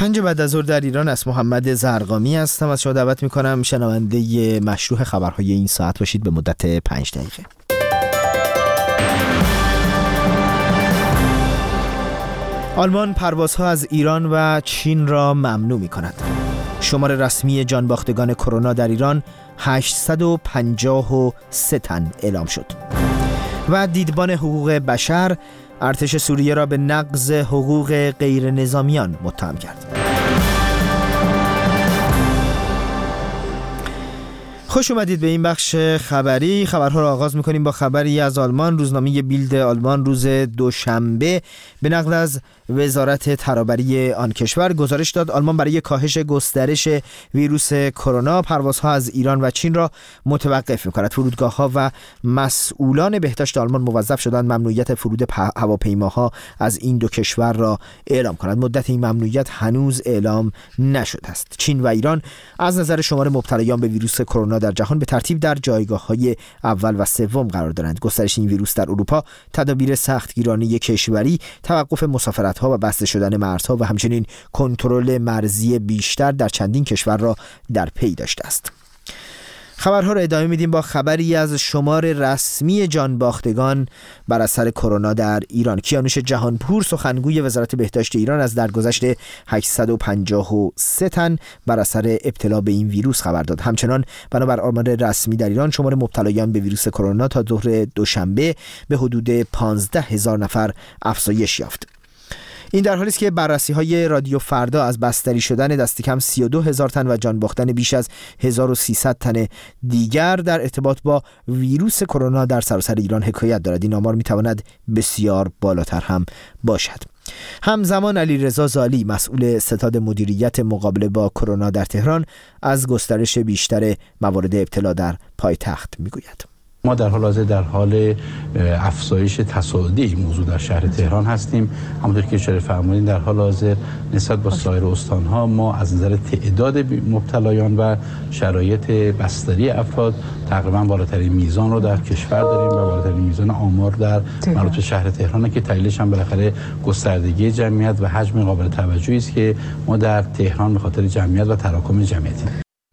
5 بعد از ظهر در ایران از محمد زرقامی هستم. از شما دعوت میکنم شنونده مشروع خبرهای این ساعت باشید به مدت 5 دقیقه. آلمان پروازها از ایران و چین را ممنوع میکند. شمار رسمی جانباختگان کرونا در ایران 853 تن اعلام شد. و دیدبان حقوق بشر ارتش سوریه را به نقض حقوق غیر نظامیان متهم کرد. خوش اومدید به این بخش خبری. خبرها را آغاز می‌کنیم با خبری از آلمان. روزنامه بیلد آلمان روز دوشنبه به نقل از وزارت ترابری آن کشور گزارش داد آلمان برای کاهش گسترش ویروس کرونا پروازها از ایران و چین را متوقف می‌کند. فرودگاه‌ها و مسئولان بهداشت آلمان موظف شدند ممنوعیت فرود هواپیماها از این دو کشور را اعلام کنند. مدت این ممنوعیت هنوز اعلام نشده است. چین و ایران از نظر شمار مبتلایان به ویروس کرونا در جهان به ترتیب در جایگاه‌های اول و سوم قرار دارند. گسترش این ویروس در اروپا، تدابیر سختگیرانه کشوری، توقف مسافرت‌ها و بسته شدن مرزها و همچنین کنترل مرزی بیشتر در چندین کشور را در پی داشته است. خبرها را ادامه میدیم با خبری از شمار رسمی جانباختگان بر اثر کرونا در ایران. کیانوش جهانپور سخنگوی وزارت بهداشت ایران از درگذشت 853 تن بر اثر ابتلا به این ویروس خبر داد. همچنان بنابر آمار رسمی در ایران شمار مبتلایان به ویروس کرونا تا ظهر دوشنبه به حدود 15,000 نفر افزایش یافت. این در حالی است که بررسی‌های رادیو فردا از بستری شدن دست کم 32,000 تن و جان باختن بیش از 1300 تن دیگر در ارتباط با ویروس کرونا در سراسر ایران حکایت دارد. این آمار می‌تواند بسیار بالاتر هم باشد. همزمان علیرضا زالی مسئول ستاد مدیریت مقابله با کرونا در تهران از گسترش بیشتر موارد ابتلا در پایتخت می‌گوید. ما در حال حاضر در حال افزایش تصاعدی این موضوع در شهر تهران هستیم. همونطور که اشاره فرمودین در حال حاضر نسبت با سایر استان‌ها ما از نظر تعداد مبتلایان و شرایط بستری افراد تقریبا بالاترین میزان رو در کشور داریم و بالاترین میزان آمار در مربوط به شهر تهران که دلیلش هم بالاخره گستردگی جمعیت و حجم قابل توجهی است که ما در تهران به خاطر جمعیت و تراکم جمعیتی.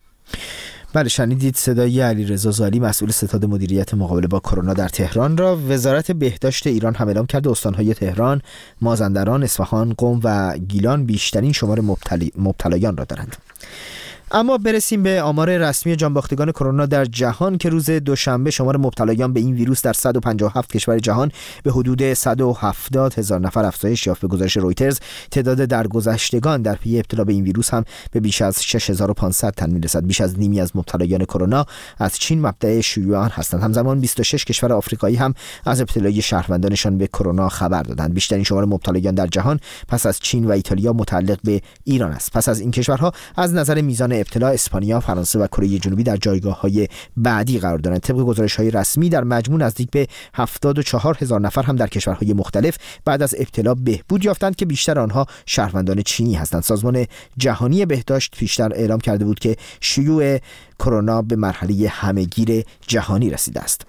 بله، شنیدید صدای علیرضا زالی مسئول ستاد مدیریت مقابله با کرونا در تهران را. وزارت بهداشت ایران هم اعلام کرده استان‌های تهران، مازندران، اصفهان، قم و گیلان بیشترین شمار مبتلایان را دارند. اما برسیم به آمار رسمی جانباختگان کرونا در جهان که روز دوشنبه شمار مبتلایان به این ویروس در 157 کشور جهان به حدود 170,000 نفر افزایش یافت. به گزارش رویترز تعداد درگذشتگان در پی ابتلا به این ویروس هم به بیش از 6500 تن میرسد. بیش از نیمی از مبتلایان کرونا از چین مبدأ شیوع آن هستند. همزمان 26 کشور آفریقایی هم از ابتلای شهروندانشان به کرونا خبر دادند. بیشترین شمار مبتلایان در جهان پس از چین و ایتالیا متعلق به ایران است. پس از این کشورها از نظر میزان ابتلا اسپانیا، فرانسه و کره جنوبی در جایگاه‌های بعدی قرار دارند. طبق گزارش‌های رسمی در مجموع نزدیک به 74,000 نفر هم در کشورهای مختلف بعد از ابتلا بهبود یافتند که بیشتر آنها شهروندان چینی هستند. سازمان جهانی بهداشت پیشتر اعلام کرده بود که شیوع کرونا به مرحله همه‌گیر جهانی رسیده است.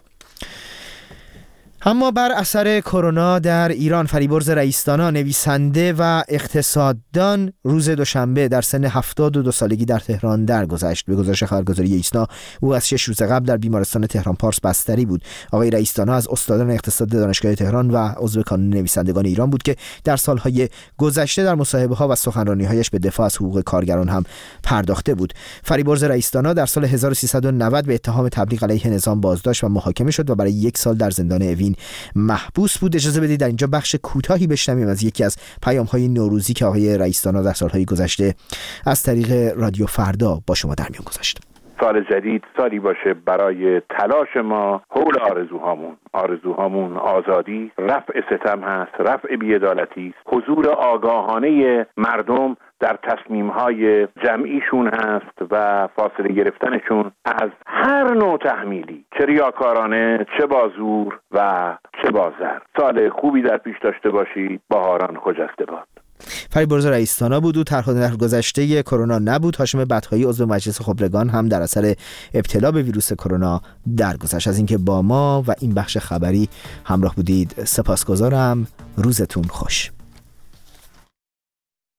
اما بر اثر کرونا در ایران فریبرز رئیس‌دانا نویسنده و اقتصاددان روز دوشنبه در سن 72 سالگی در تهران درگذشت. به گزارش خبرگزاری ایسنا او از 6 روز قبل در بیمارستان تهران پارس بستری بود. آقای رئیس‌دانا از استادان اقتصاد دانشگاه تهران و عضو کانون نویسندگان ایران بود که در سالهای گذشته در مصاحبه‌ها و سخنرانی‌هایش به دفاع از حقوق کارگران هم پرداخته بود. فریبرز رئیس‌دانا در سال 1390 به اتهام تبلیغ علیه نظام بازداشت و محاکمه شد و برای 1 سال در زندان اوین محبوس بود. اجازه بدید در اینجا بخش کوتاهی بشنویم از یکی از پیام‌های نوروزی که آقای رئیس‌دانا در سالهای گذشته از طریق رادیو فردا با شما در میان گذاشت. سال جدید سالی باشه برای تلاش ما حول آرزوهامون آزادی، رفع ستم هست، رفع بی‌عدالتی، حضور آگاهانه مردم در تصمیم‌های جمعیشون هست و فاصله گرفتنشون از هر نوع تحمیلی، چه ریاکارانه، چه با زور و چه با زر. سال خوبی در پیش داشته باشید. بهاران خجسته باد. فریبرز رئیس‌دانا بود. او در گذشته کرونا نبود. هاشم بدهایی عضو مجلس خبرگان هم در اثر ابتلا به ویروس کرونا درگذشت. از اینکه با ما و این بخش خبری همراه بودید سپاسگزارم. روزتون خوش.